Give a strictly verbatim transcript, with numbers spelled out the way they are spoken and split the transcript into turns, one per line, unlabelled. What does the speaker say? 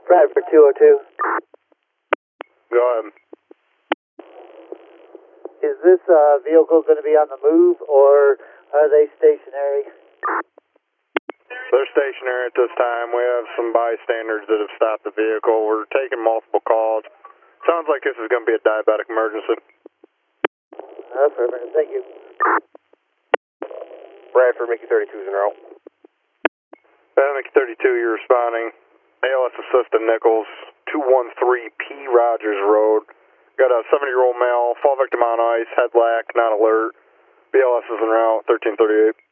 Bradford two oh two.
Go ahead.
Is this uh, vehicle going to be on the move, or are they stationary?
They're stationary at this time. We have some bystanders that have stopped the vehicle. We're taking multiple calls. Sounds like this is going to be a diabetic emergency.
That's perfect. Thank you.
Bradford, Mickey thirty-two is in route.
Uh, Mickey thirty-two, you're responding. A L S Assistant Nichols, two one three P Rogers Road. Got a seventy-year-old male, fall victim on ice, head lack, not alert. B L S is en route, thirteen thirty-eight.